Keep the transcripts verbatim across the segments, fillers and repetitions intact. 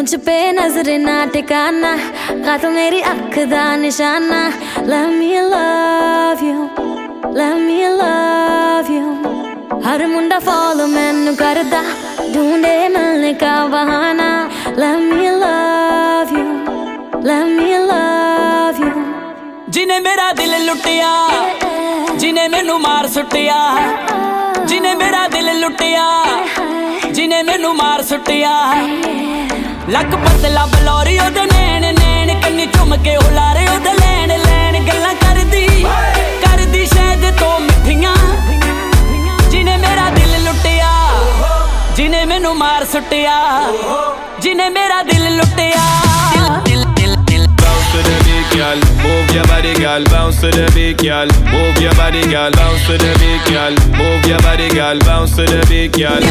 मुझ पे नजर ना टिकाना गा तो मेरी अख दा निशाना Let me love you Let me love you हर मुंडा फॉलो मैनू करदा ढूंढे मिलने का बहाना Let me love you Let me love you जिने मेरा दिल लुटिया जिने मैनू मार सुटिया जिने मेरा दिल लुटिया जिने मैनू मार सुटिया लक पतला बलौरी ओदे नैन नैन कन्नी चुम के उलारे ओदे लैन लैन गल्लां करदी करदी शायद तो मिठियां जिने मेरा दिल लुटिया जिने मैनू मार सुटिया जिने मेरा दिल लुटिया Bounce to the beat, girl. Move your body, girl. Bounce to the beat, girl. Move your body, girl. Bounce to the beat, girl. Move your body, girl. Bounce to the beat, girl.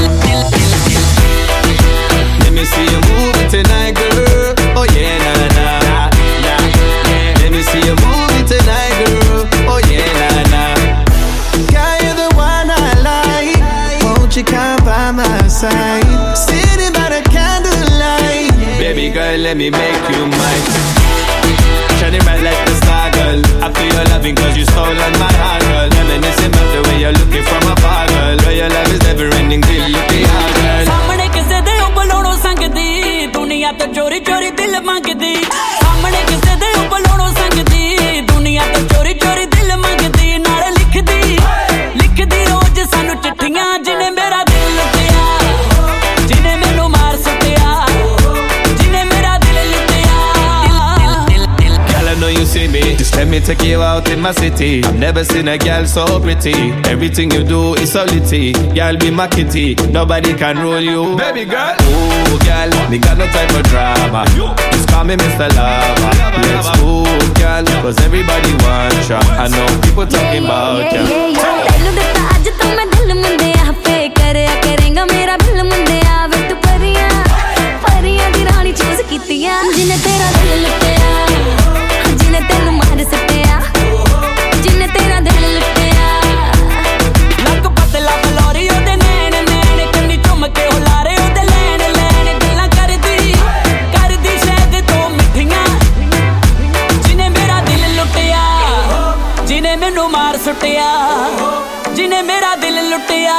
Let me see you move it tonight, girl. Oh yeah, na na na na. Let me see you move it tonight, girl. Oh yeah, na na. Girl, you're the one I like. Won't you come by my side? Sitting by the candlelight. Baby girl, let me make you mine. Shining bright like the star, girl. I feel your loving cause you stolen my heart, girl. Reminiscing about the way you're looking from afar, girl. Where your love is never ending till you pay out, girl. सामने किसे दे उबलोड़ो संगदी दुनिया तो चोरी चोरी दिल मांगदी सामने किसे दे उबलोड़ो संगदी दुनिया तो चोरी चोरी दिल मांगदी नाले लिखदी लिखदी रोज सानू चिट्ठियां जिने मेरा दिल लुटिया जिने मैनू मार सुटिया जिने मेरा दिल लुटिया Girl, I know you see me. Just let me take you out in my city. I've never seen a girl so pretty. Everything you do is so litty. Girl, be my kitty. Nobody can rule you. Baby girl. Oh, girl, me got no time for drama. Just call me Mister Lover. Let's move, girl, cause everybody wants ya. I know people talking about ya. तैनू दिता अज तो मैं दिल मुंडिया पे करया करेंगा मेरा दिल मुंडिया वे तू परियां परियां दी रानी चूज कीतियां जिने तेरा दिल लुटिया जिने तेनू मार सटिया जिने तेरा दिल लुटिया लक पतला बलौरी ओदे नैन नैन कन्नी चुम के उलारे ओदे लैन लैन गल्लां करदी करदी शायद तो मिठियां जिने मेरा दिल लुटिया जिने मैनू मार सुटिया जिने मेरा दिल लुटिया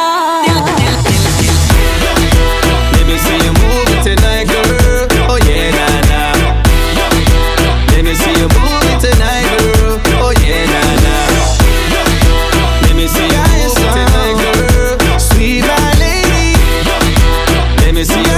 Let me see you move it tonight, girl. Oh yeah, na na. Let me see you move it tonight, girl. Oh yeah, na na. Let me see you move it tonight, girl. Sweet my lady. Let me see you